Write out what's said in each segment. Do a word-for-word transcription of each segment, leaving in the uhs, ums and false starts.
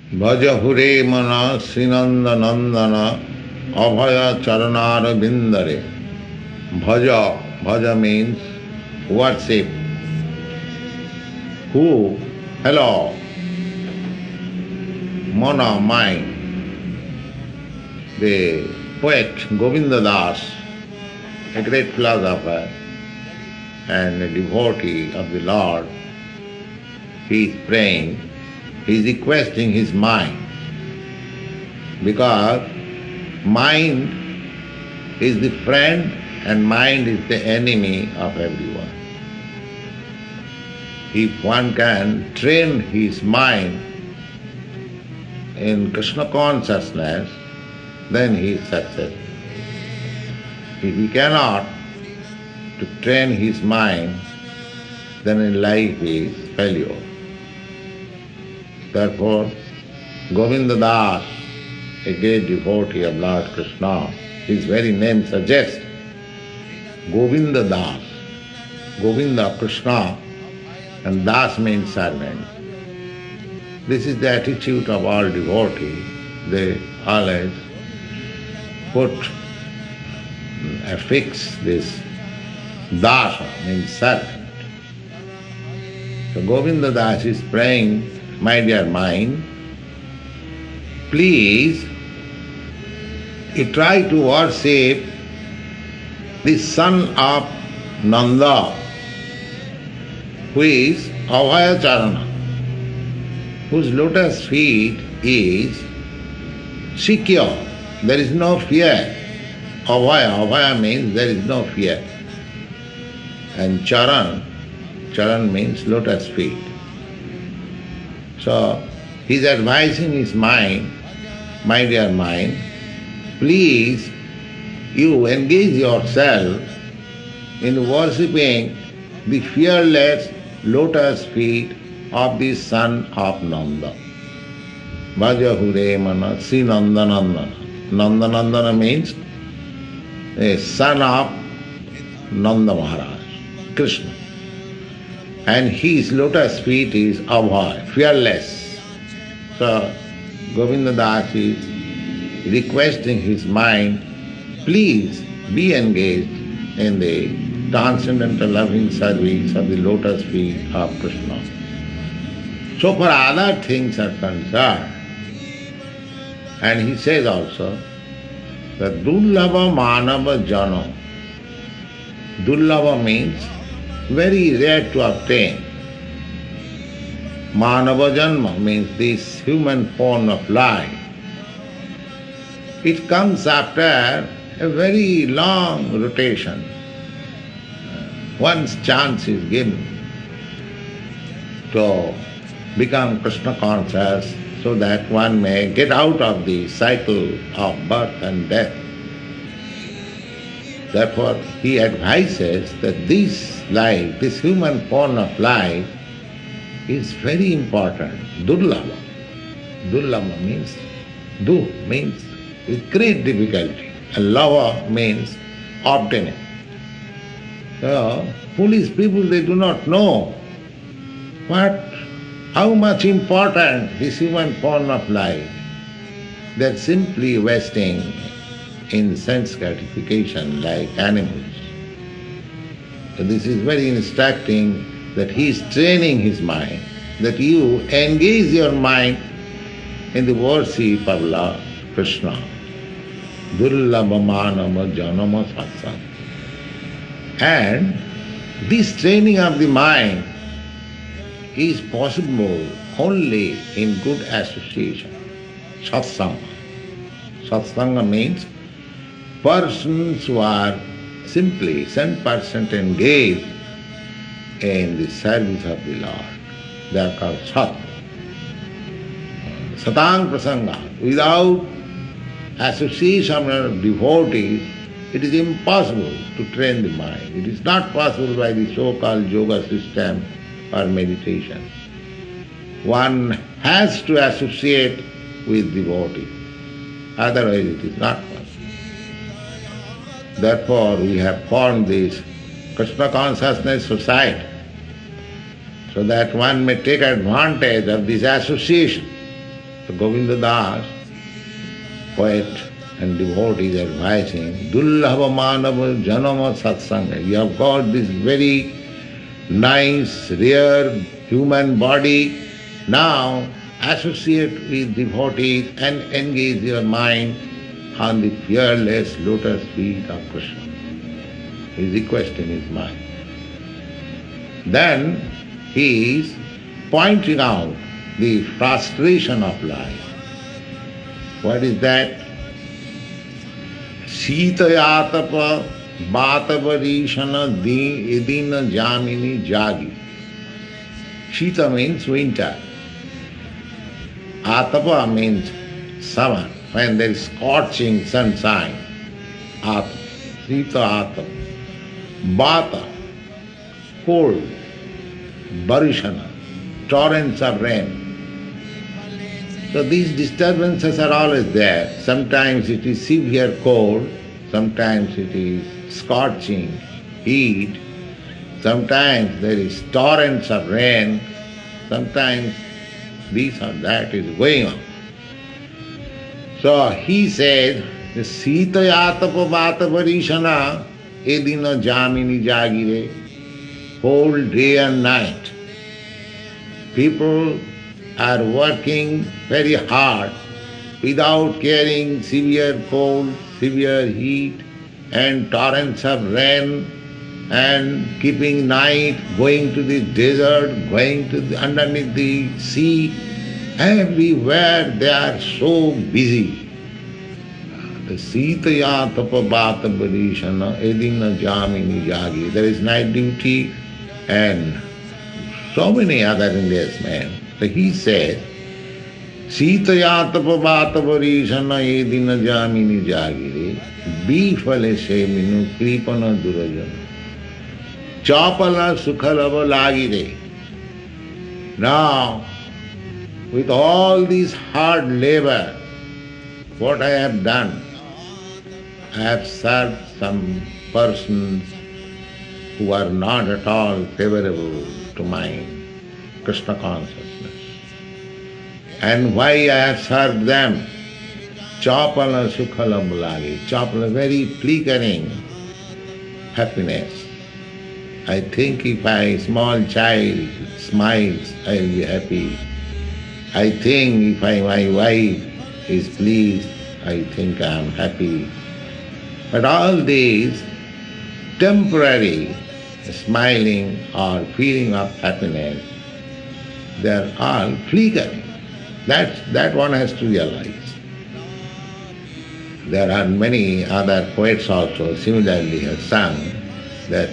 Bhaja hure mana Srinanda Nandana Abhaya Charanara Bindare. Bhaja, Bhaja means worship. Who? Hello. Mana, mind. The poet Govinda Das, a great philosopher and a devotee of the Lord, he is praying, he is requesting his mind, because mind is the friend and mind is the enemy of everyone. If one can train his mind in Krishna consciousness, then he is successful. If he cannot to train his mind, then in life he is failure. Therefore, Govinda Das, a great devotee of Lord Krishna, his very name suggests Govinda Das. Govinda, Krishna, and Das means servant. This is the attitude of all devotees. They always put, affix this Dasa, means servant. So Govinda Das is praying, my dear mind, please you try to worship the son of Nanda, who is Abhaya Charana, whose lotus feet is secure. There is no fear. Abhaya, Abhaya means there is no fear. And Charan, Charan means lotus feet. So, he is advising his mind, my dear mind, please you engage yourself in worshipping the fearless lotus feet of the son of Nanda. Bhaja hure mana Sri Nanda Nandana. Nanda Nandana means a son of Nanda Maharaj, Krishna. And his lotus feet is Abhay, fearless. So Govinda Das is requesting his mind, please be engaged in the transcendental loving service of the lotus feet of Krishna. So for other things are concerned, and he says also that Dullabha Manava Jano. Dullabha means very rare to obtain. Manava Janma means this human form of life. It comes after a very long rotation. Once chance is given to become Krishna conscious so that one may get out of the cycle of birth and death. Therefore, he advises that this life, this human form of life, is very important. Durlabha. Durlabha means, du means with great difficulty. And lava means obtaining. So, foolish people, they do not know what, how much important this human form of life. They are simply wasting in sense gratification like animals. So this is very instructing that he is training his mind, that you engage your mind in the worship of Lord Krishna. Durlabha manava janama satsang. And this training of the mind is possible only in good association. Satsanga. Satsanga means persons who are simply one hundred percent engaged in the service of the Lord. They are called Sat. Satang Prasanga. Without association of devotees, it is impossible to train the mind. It is not possible by the so-called yoga system or meditation. One has to associate with devotees. Otherwise it is not possible. Therefore we have formed this Krishna Consciousness Society, so that one may take advantage of this association So Govinda Das, poet and devotee, is advising, Dullabha Manava Janama Satsanga. You have got this very nice, rare human body. Now associate with devotees and engage your mind on the fearless lotus feet of Krishna. He is requesting his mind. Then he is pointing out the frustration of life. What is that? Sitayatapa Bhatavarishana Edina Jamini Jagi. Shita means winter. Atapa means summer, when there is scorching sunshine. Atapa. Sita Atapa. Bhata, cold. Varishana, torrents of rain. So these disturbances are always there. Sometimes it is severe cold, sometimes it is scorching heat, sometimes there is torrents of rain, sometimes this or that is going on. So he said, the Sita Yatapa Vata Varishana Edina Jamini Jagire, whole day and night. People are working very hard without caring severe cold, severe heat and torrents of rain and keeping night, going to the desert, going to the, underneath the sea. Everywhere they are so busy. The Sitaya Tapabhata Varishana Edina Jamini Jagi. There is night duty and so many other engagements. So he said, Sitaya Tapabhata Varishana Edina Jamini Jagire Bifale Seminu Kripana Durajana Chapala Sukhalava Lagire. Now, with all this hard labor, what I have done, I have served some persons who are not at all favorable to my Krishna consciousness. And why I have served them? Chapala Sukhala Mulagi. Chapala, very flickering happiness. I think if a small child smiles, I will be happy. I think if I, my wife is pleased, I think I am happy. But all these temporary smiling or feeling of happiness, they are all flickering. That, that one has to realize. There are many other poets also similarly have sung that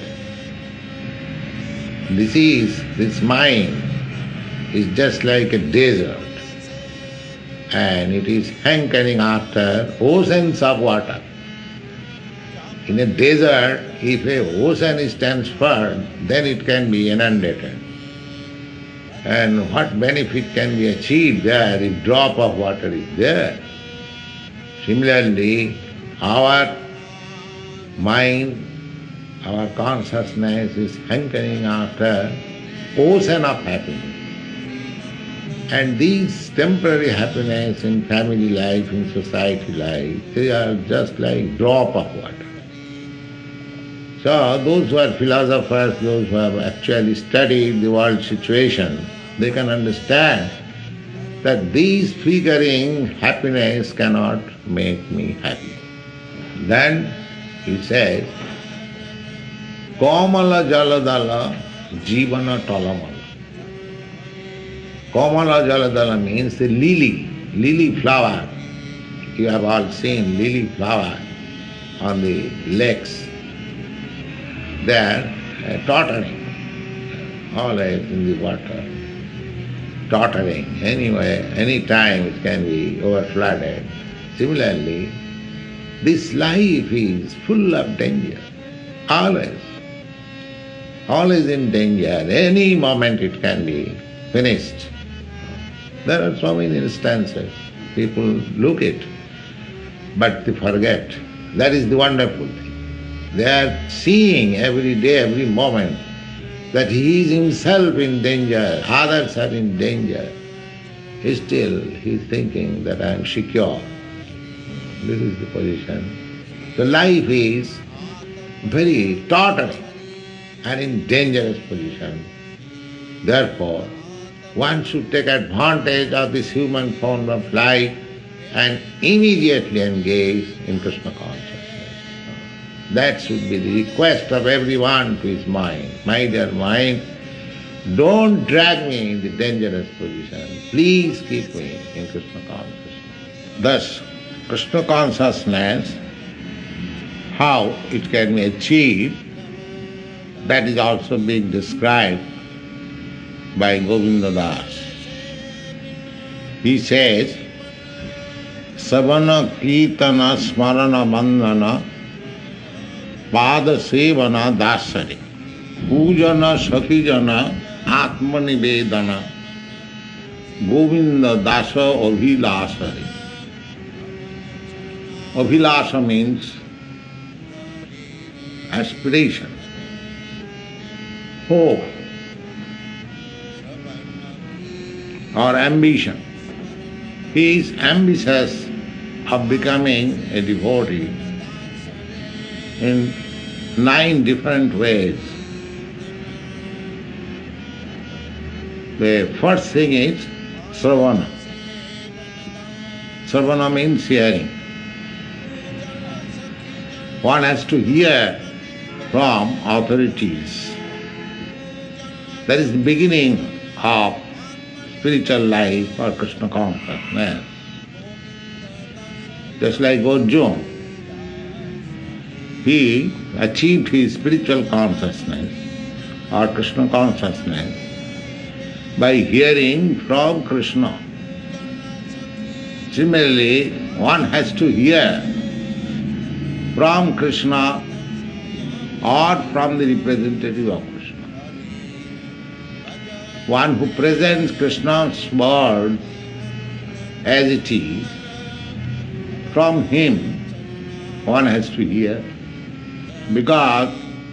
this is, this mind is just like a desert and it is hankering after oceans of water. In a desert, if a ocean is transferred, then it can be inundated. And what benefit can be achieved there if drop of water is there? Similarly, our mind, our consciousness is hankering after ocean of happiness. And these temporary happiness in family life, in society life, they are just like drop of water. So those who are philosophers, those who have actually studied the world situation, they can understand that these figuring happiness cannot make me happy. Then he says, Komala Jaladala Jivana Tolamala. Komala Jaladala means the lily, lily flower. You have all seen lily flower on the lakes. They are uh, tottering, always in the water, tottering. Anyway, any time it can be overflooded. Similarly, this life is full of danger, always, always in danger. Any moment it can be finished. There are so many instances. People look at, but they forget. That is the wonderful thing. They are seeing every day, every moment, that he is himself in danger, others are in danger. still he is thinking that I am secure. This is the position. The life is very tottering and in dangerous position. Therefore, one should take advantage of this human form of life and immediately engage in Krishna consciousness. That should be the request of everyone to his mind. My dear mind, don't drag me in the dangerous position. Please keep me in Krishna consciousness. Thus, Krishna consciousness, how it can be achieved, that is also being described by Govinda Das. He says, Savana Kirtana Smarana Bandhana Pada Sevana Dasari Pujana Sakijana Atmanivedana Govinda Dasa Abhilasari. Abhilasa means aspiration, hope, or ambition. He is ambitious of becoming a devotee in nine different ways. The first thing is Sravana. Sravana means hearing. One has to hear from authorities. That is the beginning of spiritual life or Krishna consciousness. Just like Arjuna, he achieved his spiritual consciousness or Krishna consciousness by hearing from Krishna. Similarly, one has to hear from Krishna or from the representative of Krishna. One who presents Krishna's word as it is, from him one has to hear, because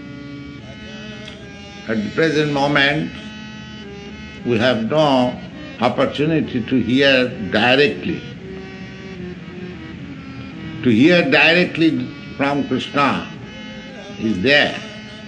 at the present moment we have no opportunity to hear directly. To hear directly from Krishna is there.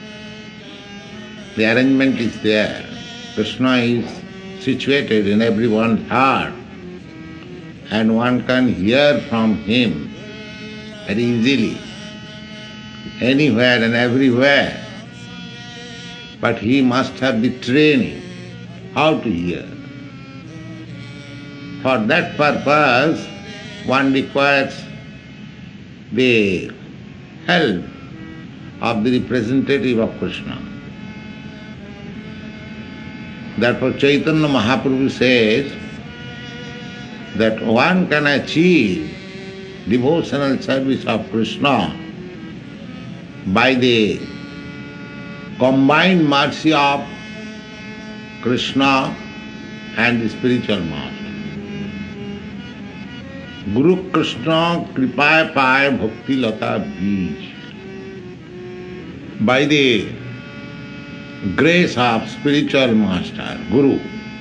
The arrangement is there. Krishna is situated in everyone's heart, and one can hear from him very easily, anywhere and everywhere. But he must have the training how to hear. For that purpose, one requires the help of the representative of Krishna. Therefore Chaitanya Mahaprabhu says that one can achieve devotional service of Krishna by the combined mercy of Krishna and the spiritual master. Guru Krishna Kripaya Paya Bhakti Lata Bij. By the grace of spiritual master, Guru,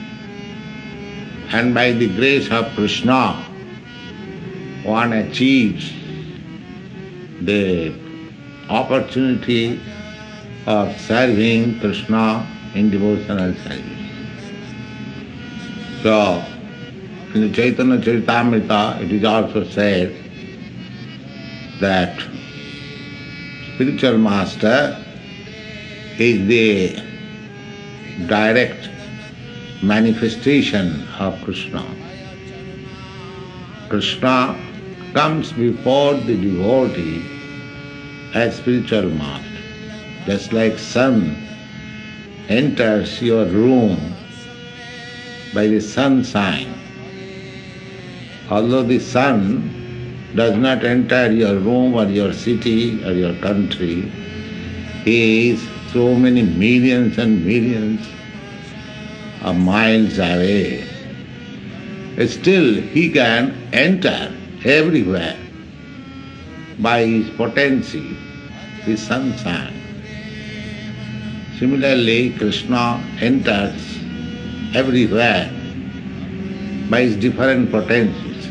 and by the grace of Krishna, one achieves the opportunity of serving Krishna in devotional service. So, in the Chaitanya Charitamrita, it is also said that spiritual master is the direct manifestation of Krishna. Krishna comes before the devotee as spiritual master. Just like sun enters your room by the sun sign. Although the sun does not enter your room or your city or your country, he is so many millions and millions of miles away. Still he can enter everywhere by his potency, his sunshine. Similarly, Krishna enters everywhere by its different potencies.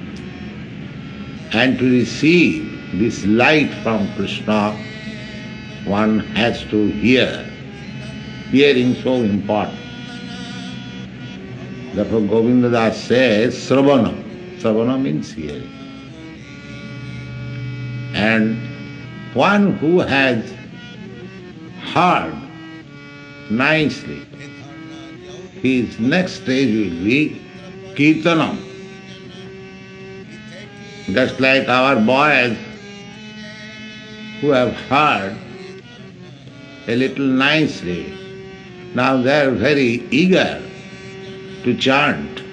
And to receive this light from Krishna, one has to hear. Hearing so important. Therefore Govinda Das says, Sravana. Sravana means hearing. And one who has heard nicely, his next stage will be Kirtanam. Just like our boys who have heard a little nicely, now they are very eager to chant,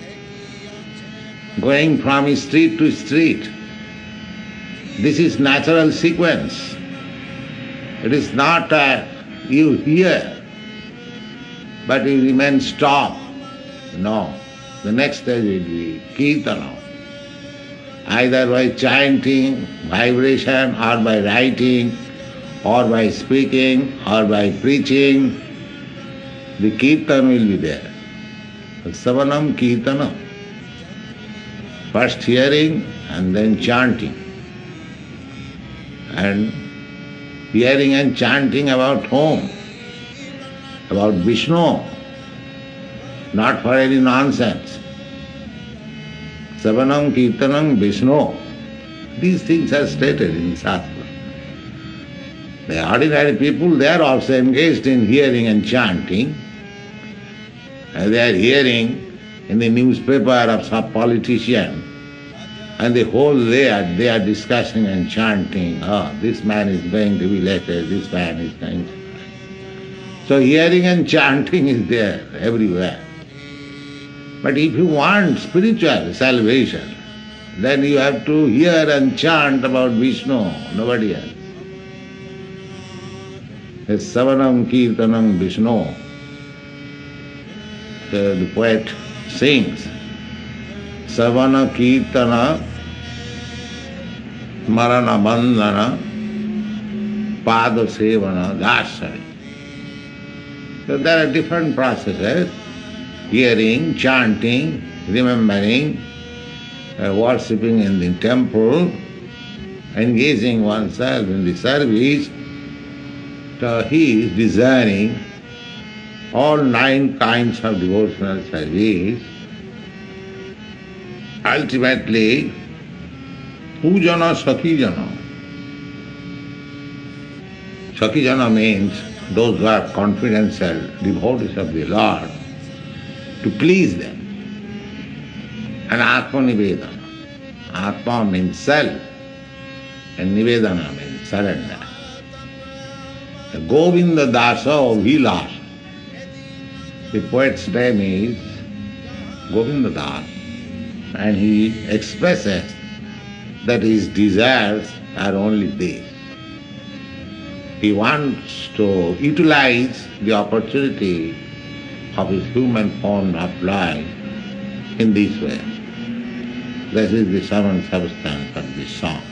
going from street to street. This is natural sequence. It is not that you hear, but you remain stopped. No. The next stage will be Kirtana. Either by chanting, vibration, or by writing, or by speaking, or by preaching, the Kirtan will be there. Savanam Kirtanam. First hearing and then chanting. And hearing and chanting about whom? About Vishnu, not for any nonsense. Savanam Kirtanam Vishnu. These things are stated in Shastra. The ordinary people, they are also engaged in hearing and chanting. And they are hearing in the newspaper of some politician, and the whole day they are discussing and chanting, oh, this man is going to be elected, this man is going to be. So hearing and chanting is there everywhere. But if you want spiritual salvation, then you have to hear and chant about Vishnu, nobody else. It's Savanam Kirtanam Vishnu. The, the poet sings, Savana Kirtana Marana Bandhana Pada Sevana Dasari. So there are different processes, hearing, chanting, remembering, uh, worshipping in the temple, engaging oneself in the service. So he is desiring all nine kinds of devotional service. Ultimately, Pujana Sakijana. Sakijana means those who are confidential devotees of the Lord, to please them. And Atma Nivedana. Atma means self, and Nivedana means surrender. Govinda Dasa Vilas. The poet's name is Govinda Das, and he expresses that his desires are only these. He wants to utilize the opportunity of his human form of life in this way. This is the sum and substance of this song.